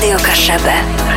Radio Kaszebę.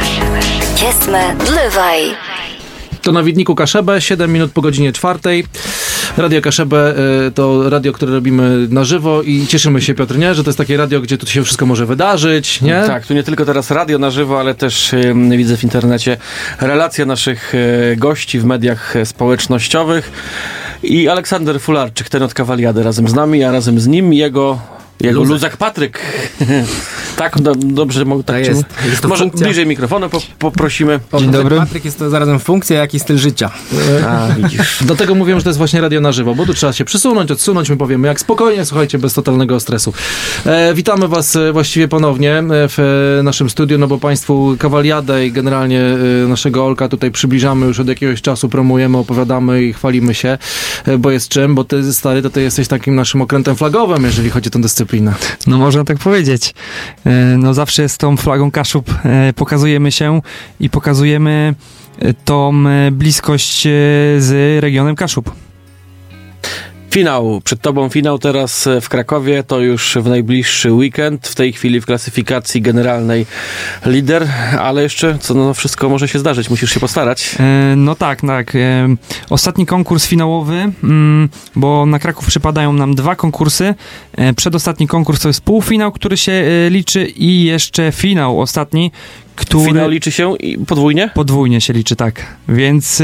Jsme Dlywaj. To na Widniku Kaszebę, 7 minut po godzinie 4. Radio Kaszebę to radio, które robimy na żywo i cieszymy się, Piotr, nie? Że to jest takie radio, gdzie tu się wszystko może wydarzyć, nie? Tak, tu nie tylko teraz radio na żywo, ale też widzę w internecie relacje naszych gości w mediach społecznościowych i Aleksander Fularczyk, ten od Kawaliady razem z nami, a razem z nim jego luzak Patryk. Tak, dobrze mogę tak jest. Może funkcja. bliżej mikrofonu poprosimy. Dzień dobry. Patryk jest to zarazem funkcja, jak i styl życia. A, widzisz. Do tego mówiłem, że to jest właśnie radio na żywo, bo tu trzeba się przysunąć, odsunąć, my powiemy jak spokojnie, słuchajcie, bez totalnego stresu. Witamy was właściwie ponownie w naszym studiu, no bo państwu Kawaliadę i generalnie naszego Olka tutaj przybliżamy już od jakiegoś czasu, promujemy, opowiadamy i chwalimy się, bo jest czym, bo ty, stary, to ty jesteś takim naszym okrętem flagowym, jeżeli chodzi o tę dyscyplinę. No można tak powiedzieć. No zawsze z tą flagą Kaszub pokazujemy się i pokazujemy tą bliskość z regionem Kaszub. Finał. Przed tobą finał teraz w Krakowie. To już w najbliższy weekend. W tej chwili w klasyfikacji generalnej lider, ale jeszcze wszystko może się zdarzyć. Musisz się postarać. No tak. Ostatni konkurs finałowy, bo na Kraków przypadają nam 2 konkursy. Przedostatni konkurs to jest półfinał, który się liczy i jeszcze finał ostatni, który... Finał liczy się podwójnie? Podwójnie się liczy, tak. Więc...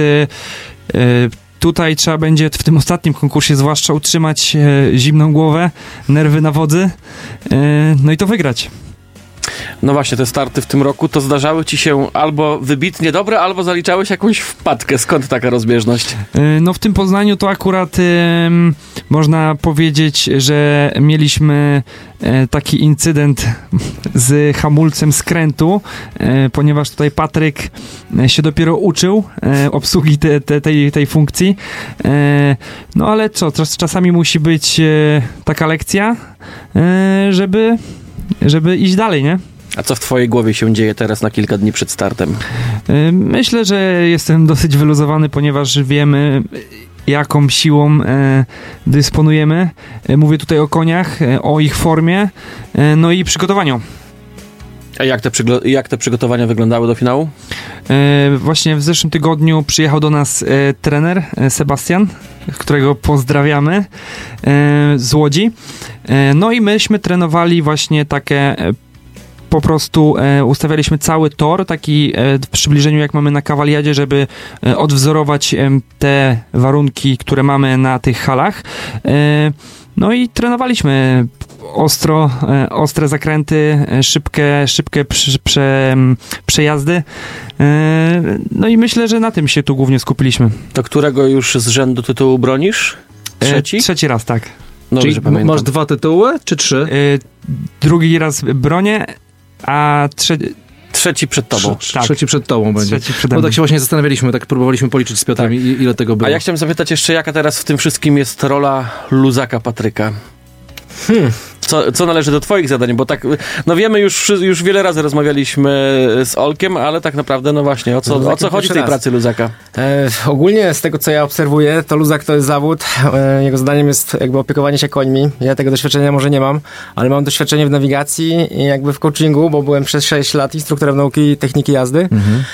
Tutaj trzeba będzie w tym ostatnim konkursie zwłaszcza utrzymać zimną głowę, nerwy na wodzy, no i to wygrać. No właśnie, te starty w tym roku to zdarzały ci się albo wybitnie dobre, albo zaliczałeś jakąś wpadkę. Skąd taka rozbieżność? No w tym Poznaniu to akurat można powiedzieć, że mieliśmy taki incydent z hamulcem skrętu, ponieważ tutaj Patryk się dopiero uczył obsługi tej funkcji. No ale czasami musi być taka lekcja, żeby iść dalej, nie? A co w twojej głowie się dzieje teraz na kilka dni przed startem? Myślę, że jestem dosyć wyluzowany, ponieważ wiemy, jaką siłą dysponujemy. Mówię tutaj o koniach, o ich formie, no i przygotowaniu. A jak te przygotowania wyglądały do finału? Właśnie w zeszłym tygodniu przyjechał do nas trener Sebastian, którego pozdrawiamy z Łodzi. No i myśmy trenowali właśnie takie... Po prostu ustawialiśmy cały tor, taki w przybliżeniu jak mamy na Kawaliadzie, żeby odwzorować te warunki, które mamy na tych halach. No i trenowaliśmy ostre zakręty, szybkie przejazdy. No i myślę, że na tym się tu głównie skupiliśmy. To którego już z rzędu tytułu bronisz? Trzeci? Trzeci raz, tak. Czyli masz 2 tytuły, czy 3? Drugi raz bronię, a trzeci przed tobą. Trzeci przed tobą będzie. Bo tak się właśnie zastanawialiśmy, tak próbowaliśmy policzyć z Piotrem, ile tego było. A ja chciałem zapytać jeszcze, jaka teraz w tym wszystkim jest rola luzaka Patryka? Co należy do twoich zadań? Bo tak, no wiemy, już wiele razy rozmawialiśmy z Olkiem, ale tak naprawdę, no właśnie, o co chodzi w tej pracy luzaka? Ogólnie z tego, co ja obserwuję, to luzak to jest zawód. Jego zadaniem jest jakby opiekowanie się końmi. Ja tego doświadczenia może nie mam, ale mam doświadczenie w nawigacji i jakby w coachingu, bo byłem przez 6 lat instruktorem nauki techniki jazdy.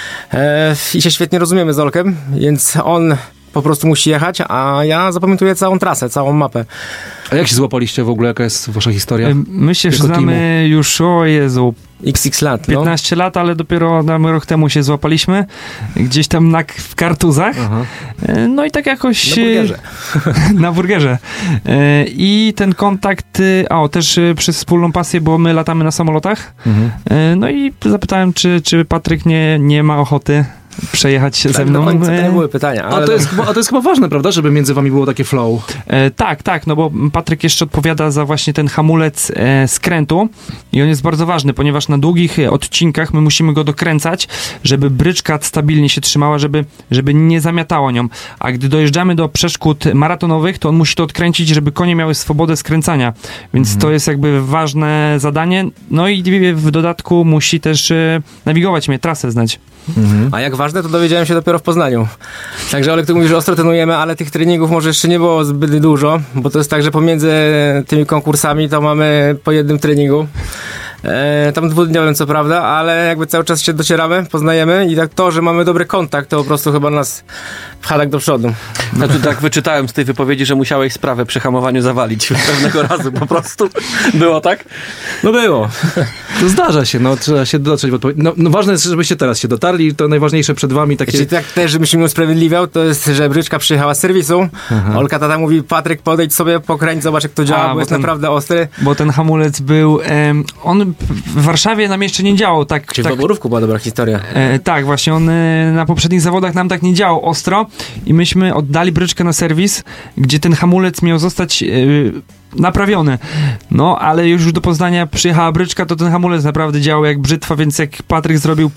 I się świetnie rozumiemy z Olkiem, więc on po prostu musi jechać, a ja zapamiętuję całą trasę, całą mapę. A jak się złapaliście w ogóle? Jaka jest wasza historia? My się znamy już, o Jezu, XX lat. 15 lat, ale dopiero rok temu się złapaliśmy. Gdzieś tam w kartuzach. Aha. No i tak jakoś... Na burgerze. Na burgerze. I ten kontakt... też przez wspólną pasję, bo my latamy na samolotach. No i zapytałem, czy Patryk nie ma ochoty przejechać się ze mną. To nie były pytania. Ale to jest chyba ważne, prawda, żeby między wami było takie flow. Tak, no bo Patryk jeszcze odpowiada za właśnie ten hamulec skrętu i on jest bardzo ważny, ponieważ na długich odcinkach my musimy go dokręcać, żeby bryczka stabilnie się trzymała, żeby nie zamiatało nią. A gdy dojeżdżamy do przeszkód maratonowych, to on musi to odkręcić, żeby konie miały swobodę skręcania. Więc to jest jakby ważne zadanie. No i w dodatku musi też nawigować mnie, trasę znać. A jak ważne, to dowiedziałem się dopiero w Poznaniu. Także Olek, ty mówisz, że ostro trenujemy, ale tych treningów może jeszcze nie było zbyt dużo, bo to jest tak, że pomiędzy tymi konkursami to mamy po jednym treningu. tam dwudniowym co prawda, ale jakby cały czas się docieramy, poznajemy i tak to, że mamy dobry kontakt, to po prostu chyba nas pcha tak do przodu. No tu tak wyczytałem z tej wypowiedzi, że musiałeś sprawę przy hamowaniu zawalić pewnego razu po prostu. Było tak? No było. To zdarza się, no trzeba się dotrzeć w odpowiedzi. No ważne jest, żebyście teraz się dotarli, to najważniejsze przed wami takie... Czyli tak też, żebym się usprawiedliwiał, to jest, że bryczka przyjechała z serwisu. Olka tata mówi, Patryk, podejdź sobie, pokręć, zobacz jak to działa, bo jest naprawdę ostry. Bo ten hamulec był... on w Warszawie nam jeszcze nie działał tak... Czyli tak, w Boborówku była dobra historia. tak, właśnie on na poprzednich zawodach nam tak nie działał ostro i myśmy oddali bryczkę na serwis, gdzie ten hamulec miał zostać naprawiony. No, ale już do Poznania przyjechała bryczka, to ten hamulec naprawdę działał jak brzytwa, więc jak Patryk zrobił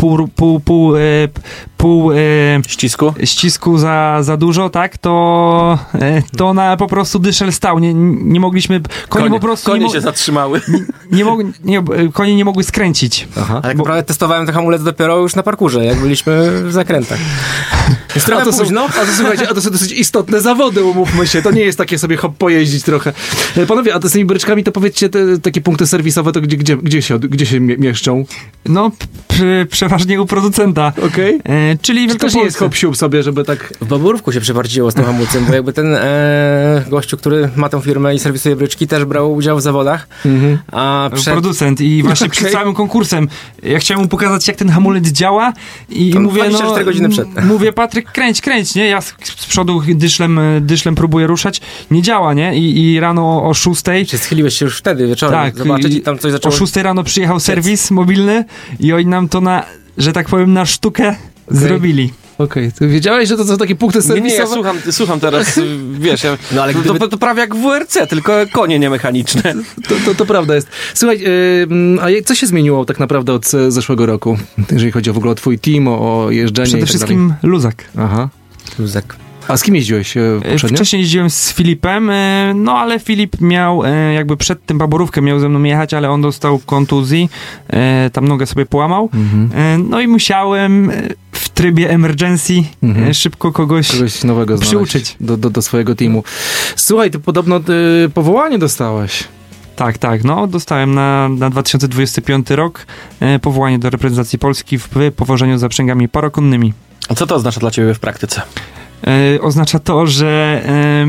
pół ścisku za dużo, tak, to na po prostu dyszel stał. Nie mogliśmy... Konie po prostu... Konie się zatrzymały. Konie nie mogły skręcić. Aha. Ale tak naprawdę testowałem ten hamulec dopiero już na parkurze, jak byliśmy w zakrętach. Jest trochę późno. A to słuchajcie, to są dosyć istotne zawody, umówmy się. To nie jest takie sobie hop pojeździć trochę. Panowie, a to z tymi bryczkami, to powiedzcie, takie punkty serwisowe, to gdzie się mieszczą? No, przeważnie u producenta. Okej. Czyli to też nie jest hop-siup sobie, żeby tak... W Boborówku się przeparciło z tym hamulcem, bo jakby ten gościu, który ma tą firmę i serwisuje bryczki, też brał udział w zawodach. A producent i właśnie przed całym konkursem ja chciałem mu pokazać, jak ten hamulec działa i mówię, 24 godziny przed. Mówię, Patryk, kręć, nie? Ja z przodu dyszlem próbuję ruszać, nie działa, nie? I rano o 6. Czy schyliłeś się już wtedy wieczorem zobaczyć i tam coś zaczęło... O 6 rano przyjechał serwis mobilny i oni nam to że tak powiem, na sztukę zrobili. Okej, ty wiedziałeś, że to są takie punkty serwisowe? Nie, ja słucham teraz, wiesz, no, ale to prawie jak w WRC, tylko konie niemechaniczne. To prawda jest. Słuchaj, a co się zmieniło tak naprawdę od zeszłego roku, jeżeli chodzi o w ogóle o twój team, o jeżdżenie? Przede wszystkim luzak. Aha. Luzak. A z kim jeździłeś poprzednio? Wcześniej jeździłem z Filipem, no ale Filip miał, jakby przed tym Baborówkę miał ze mną jechać, ale on dostał kontuzji, tam nogę sobie połamał, no i musiałem w trybie emergency szybko kogoś nowego przyuczyć. Do swojego teamu. Słuchaj, ty podobno powołanie dostałeś. Tak, no dostałem na 2025 rok powołanie do reprezentacji Polski w powożeniu zaprzęgami parokonnymi. A co to oznacza dla ciebie w praktyce? Oznacza to, że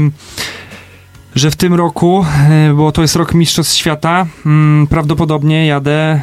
w tym roku, bo to jest rok Mistrzostw Świata, prawdopodobnie jadę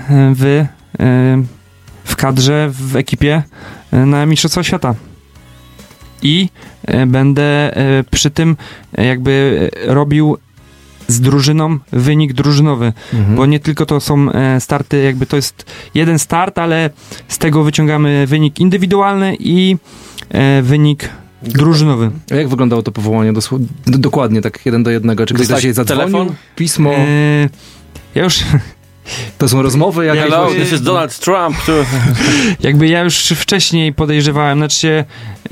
w kadrze, w ekipie na Mistrzostwa Świata. I będę przy tym jakby robił z drużyną wynik drużynowy, bo nie tylko to są starty, jakby to jest jeden start, ale z tego wyciągamy wynik indywidualny i wynik drużynowy. A jak wyglądało to powołanie? Dokładnie, tak 1 do 1. Czy ktoś do ciebie zadzwonił? Telefon? Pismo? Ja już... To są rozmowy jakieś? Hello, this is Donald Trump. Jakby ja już wcześniej podejrzewałem, znaczy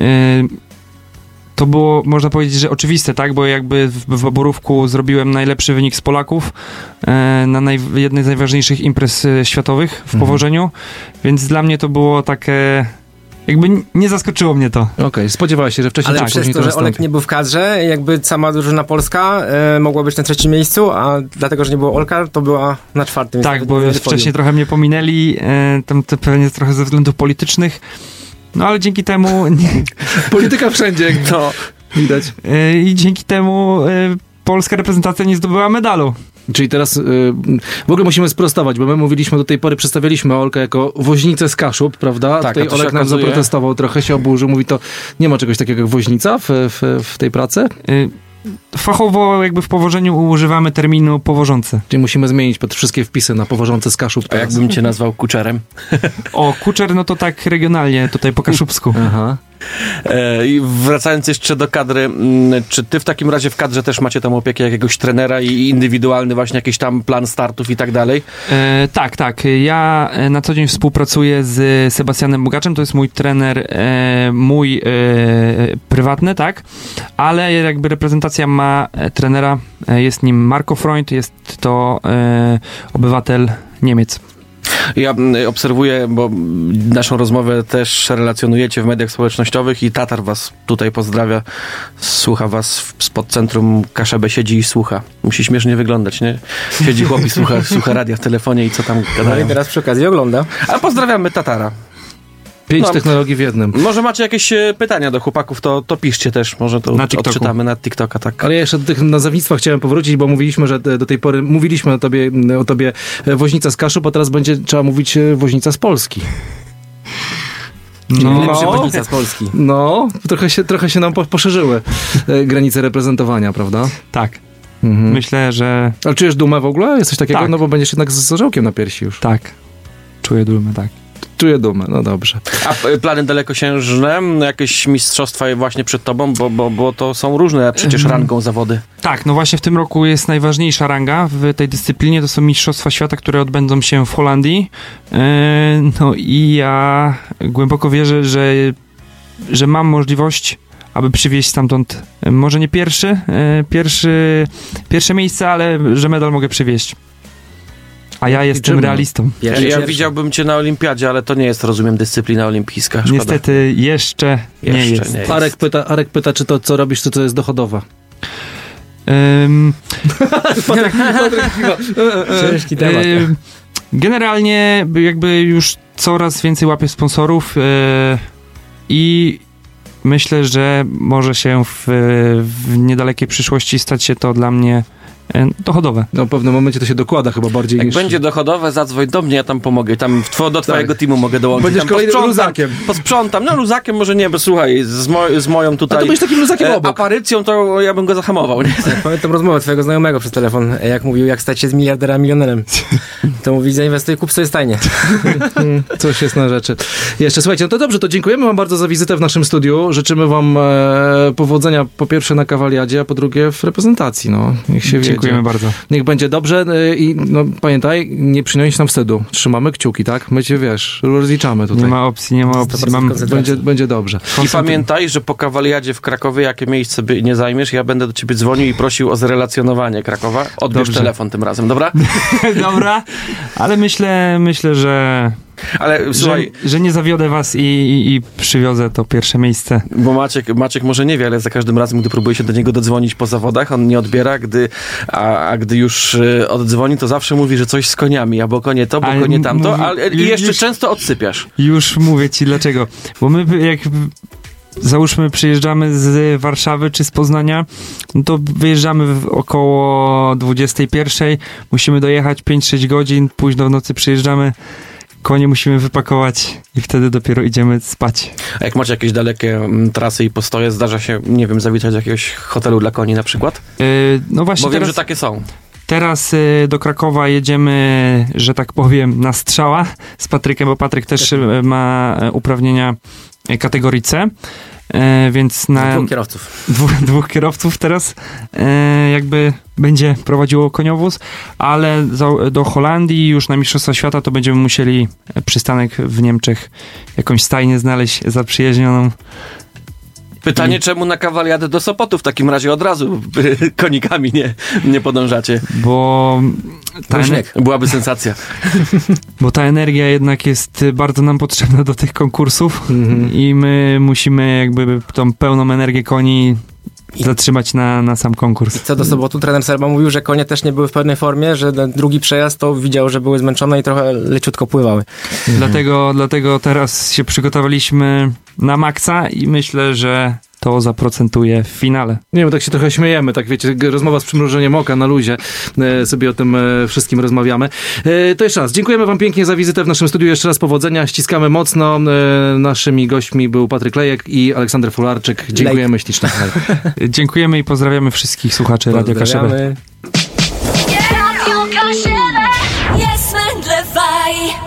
to było, można powiedzieć, że oczywiste, tak? Bo jakby w Baborówku zrobiłem najlepszy wynik z Polaków na jednej z najważniejszych imprez światowych w powożeniu, więc dla mnie to było takie... Jakby nie zaskoczyło mnie to. Okej, spodziewałeś się, że wcześniej... Ale przez to, że Olek nie był w kadrze, jakby sama drużyna polska mogła być na 3. miejscu, a dlatego, że nie było Olka, to była na 4. Tak, bo wcześniej trochę mnie pominęli, tam to pewnie trochę ze względów politycznych, no ale dzięki temu... Polityka wszędzie, jak to widać. I dzięki temu polska reprezentacja nie zdobyła medalu. Czyli teraz w ogóle musimy sprostować, bo my mówiliśmy do tej pory, przedstawiliśmy Olkę jako woźnicę z Kaszub, prawda? Tak, tutaj Olek nam zaprotestował, trochę się oburzył, mówi to nie ma czegoś takiego jak woźnica w tej pracy? Fachowo jakby w powożeniu używamy terminu powożący. Czyli musimy zmienić pod wszystkie wpisy na powożące z Kaszub. A jakbym cię nazwał kuczerem? O, kuczer, no to tak regionalnie, tutaj po kaszubsku. Aha. I wracając jeszcze do kadry, czy ty w takim razie w kadrze też macie tam opiekę jakiegoś trenera i indywidualny właśnie jakiś tam plan startów i tak dalej? Tak. Ja na co dzień współpracuję z Sebastianem Bugaczem, to jest mój trener, mój prywatny, tak? Ale jakby reprezentacja ma trenera, jest nim Marco Freund, jest to obywatel Niemiec. Ja obserwuję, bo naszą rozmowę też relacjonujecie w mediach społecznościowych i Tatar was tutaj pozdrawia. Słucha was spod centrum Kaszebę, siedzi i słucha. Musi śmiesznie wyglądać, nie? Siedzi chłop i słucha radia w telefonie i co tam No gadają. i teraz przy okazji ogląda. A pozdrawiamy Tatara. 5 technologii w jednym. Może macie jakieś pytania do chłopaków, to piszcie też. Może to Na TikToku. odczytamy na TikToka, tak. Ale ja jeszcze do tych nazewnictwa chciałem powrócić, bo mówiliśmy, że do tej pory mówiliśmy o tobie woźnica z Kaszub, a teraz będzie trzeba mówić woźnica z Polski. Lepszy woźnica z Polski. No, trochę się nam poszerzyły granice reprezentowania, prawda? Tak. Mhm. Myślę, że Ale czujesz dumę w ogóle? Jest coś takiego? Tak. No bo będziesz jednak z orzełkiem na piersi już. tak. Czuję dumę, tak. Czuję dumę, no dobrze. A plany dalekosiężne? Jakieś mistrzostwa właśnie przed tobą? Bo to są różne przecież rangą zawody. Tak, no właśnie w tym roku jest najważniejsza ranga w tej dyscyplinie, to są Mistrzostwa Świata, które odbędą się w Holandii. No i ja głęboko wierzę, że mam możliwość, aby przywieźć stamtąd, może nie pierwsze miejsce, ale że medal mogę przywieźć. A ja jestem Liczymy. realistą. Ja widziałbym cię na olimpiadzie, ale to nie jest, rozumiem, dyscyplina olimpijska. Szkoda. Niestety jeszcze nie jest. nie jest. Arek pyta, czy to, co robisz, to jest dochodowe. Ciężki temat. Generalnie jakby już coraz więcej łapię sponsorów i myślę, że może się w niedalekiej przyszłości stać się to dla mnie dochodowe. No w pewnym momencie to się dokłada chyba bardziej Jak niż... będzie dochodowe, zadzwoń do mnie, ja tam pomogę. Tam do twojego teamu mogę dołączyć. Będziesz tam kolejnym posprzątam, luzakiem. Posprzątam. No luzakiem może nie, bo słuchaj, z moją A tutaj to będziesz takim luzakiem obok. aparycją, to ja bym go zahamował. Nie? Pamiętam rozmowę twojego znajomego przez telefon, jak mówił, jak stać się z miliardera milionerem. To mówi, zainwestuj, kup sobie stajnie. Coś jest na rzeczy. Jeszcze słuchajcie, no to dobrze, to dziękujemy wam bardzo za wizytę w naszym studiu. Życzymy wam powodzenia po pierwsze na kawaliadzie, a po drugie w reprezentacji. No, niech się Dziękujemy wiedzie. bardzo. Niech będzie dobrze i no, pamiętaj, nie przynieść nam wstydu. Trzymamy kciuki, tak? My cię, wiesz, rozliczamy tutaj. Nie ma opcji. Mam, Będzie dobrze. I pamiętaj, że po kawaliadzie w Krakowie, jakie miejsce by nie zajmiesz, ja będę do ciebie dzwonił i prosił o zrelacjonowanie Krakowa. Odbierz Dobrze. telefon tym razem, dobra? Dobra, ale myślę, że słuchaj, że nie zawiodę was i przywiozę to pierwsze miejsce. bo Maciek może nie wie, ale za każdym razem, gdy próbuje się do niego dodzwonić po zawodach, on nie odbiera, a gdy już oddzwoni, to zawsze mówi, że coś z koniami, albo konie to, bo Ale konie tamto, mówi- i jeszcze już- często odsypiasz. Już mówię ci dlaczego. Bo my jak załóżmy przyjeżdżamy z Warszawy czy z Poznania, no to wyjeżdżamy około 21, musimy dojechać 5-6 godzin, późno w nocy przyjeżdżamy, konie musimy wypakować i wtedy dopiero idziemy spać. A jak macie jakieś dalekie trasy i postoje, zdarza się, nie wiem, zawitać do jakiegoś hotelu dla koni na przykład? No właśnie Bo wiem, teraz, że takie są. teraz do Krakowa jedziemy, że tak powiem, na strzała z Patrykiem, bo Patryk też ma uprawnienia kategorii C, więc na Dwóch kierowców. dwóch kierowców teraz jakby będzie prowadziło koniowóz, ale do Holandii już na Mistrzostwa Świata to będziemy musieli przystanek w Niemczech, jakąś stajnię znaleźć zaprzyjaźnioną. Pytanie, czemu na kawaliadę do Sopotu w takim razie od razu konikami nie podążacie? Bo ta, Śnieg. Byłaby sensacja. bo ta energia jednak jest bardzo nam potrzebna do tych konkursów i my musimy jakby tą pełną energię koni zatrzymać na sam konkurs. Co do sobotu, trener Serba mówił, że konie też nie były w pełnej formie, że ten drugi przejazd to widział, że były zmęczone i trochę leciutko pływały. Dlatego teraz się przygotowaliśmy na maksa i myślę, że to zaprocentuje w finale. Nie wiem, tak się trochę śmiejemy, tak wiecie, rozmowa z przymrużeniem oka na luzie, sobie o tym wszystkim rozmawiamy. To jeszcze raz, dziękujemy wam pięknie za wizytę w naszym studiu, jeszcze raz powodzenia, ściskamy mocno. Naszymi gośćmi był Patryk Lejek i Aleksander Fularczyk. Dziękujemy ślicznie. Dziękujemy i pozdrawiamy wszystkich słuchaczy Radio Kaszebę. Pozdrawiamy.